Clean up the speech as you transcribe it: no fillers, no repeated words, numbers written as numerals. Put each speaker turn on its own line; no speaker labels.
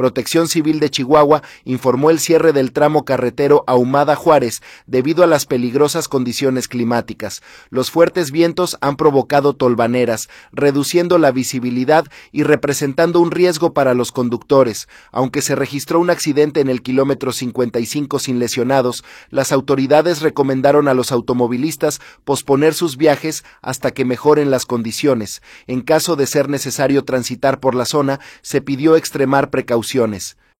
Protección Civil de Chihuahua informó el cierre del tramo carretero Ahumada-Juárez debido a las peligrosas condiciones climáticas. Los fuertes vientos han provocado tolvaneras, reduciendo la visibilidad y representando un riesgo para los conductores. Aunque se registró un accidente en el kilómetro 55 sin lesionados, las autoridades recomendaron a los automovilistas posponer sus viajes hasta que mejoren las condiciones. En caso de ser necesario transitar por la zona, se pidió extremar precauciones.